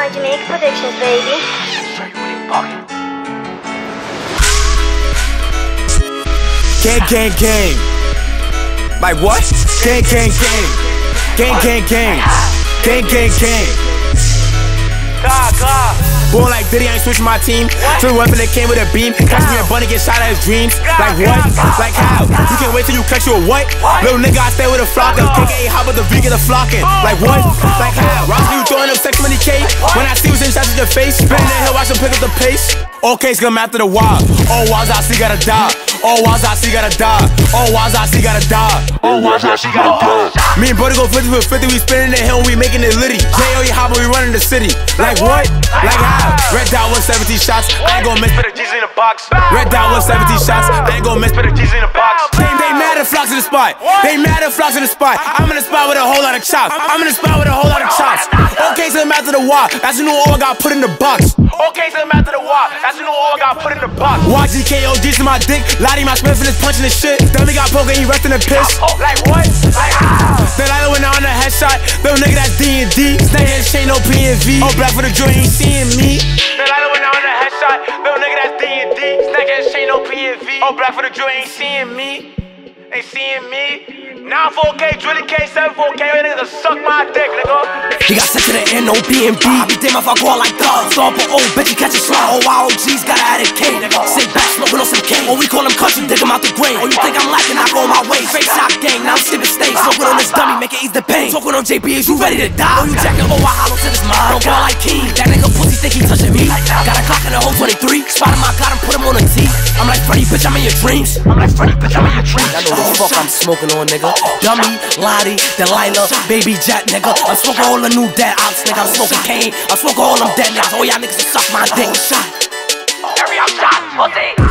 on Jamaica Productions, baby. Gang, gang, gang. Like what? Gang, gang, gang. Gang, gang, gang. Gang, gang, gang. Born like Diddy, I ain't switching my team. To the weapon that came with a beam. Catch me a bunny, get shot at his dreams. Like what? Like how? You can't wait till you catch you a what? Little nigga, I stay with a flocker. KKA, how about the V get a flocking? Like what? Like how? Ross, you throwing up sex money K? When I see what's in shots at your face, spin that hill, watch him pick up the pace. All case come after the wild. All wiles I see gotta die. All wiles I see gotta die. All wiles I see gotta die. All wiles I see gotta die. Me and Brody go 50 for 50, we spinning the hill, we making it litty. J.O.E. hopper, we running the city. Like what? Like how? Red dot 170 shots, I ain't gon' miss for the G's in the box. Red dot 170 shots, I ain't gon' miss for the G's in the box. They mad at flocks in the spot. They mad at flocks in the spot. I'm in the spot with a whole lot of chops. I'm in the spot with a whole lot of chops. Okay, so I'm after the wall. That's the new all I got put in the box. Okay, so I'm after the wall. That's the new all I got put in the box. Watch GKO, G's in my dick. Lottie, my Smith, and his punching his shit. Dummy got poker, he resting the piss. Like what? Like how? Then I went on a headshot. Little nigga, that's D&D. Snake his chain, no PNV. Oh, black for the joint, he ain't seeing me. Then I went on a headshot. Little nigga, that's D&D. Snake his chain, no PNV. Oh, black for the joint, ain't seeing me. Ain't seeing me. 9-4K, Drilly K, 7-4K, niggas suck my dick, nigga. He got sent to the N.O.B.M.B. I be damn if I go out like thugs. Stomp for old bitch, he catch a slug. OYOG's got a added K, nigga. Sit back, smoking on some K. Or we call him country, dig him out the grave. Or you think I'm lacking, I go my way. Straight shot gang, now I'm skipping stage. Smoking on this dummy, make it ease the pain. Talking on JBAs, you ready to die? Or you jacking I hollow to this mind. Don't ball like King, that nigga pussy think he touching me. Got a clock in the hole 23. Spot him, I got him, put him on a T. I'm like Freddy, bitch, I'm in your dreams. I'm like Freddy, bitch, I'm in your dreams. I know the fuck I'm smoking on, nigga. Dummy, Lottie, Delilah, Baby Jet, nigga. I'm smoking all the new dead ops, nigga. I'm smoking Kane, I'm smoking all them dead niggas. All y'all niggas suck my dick. Shot. Hurry up, shot, pussy.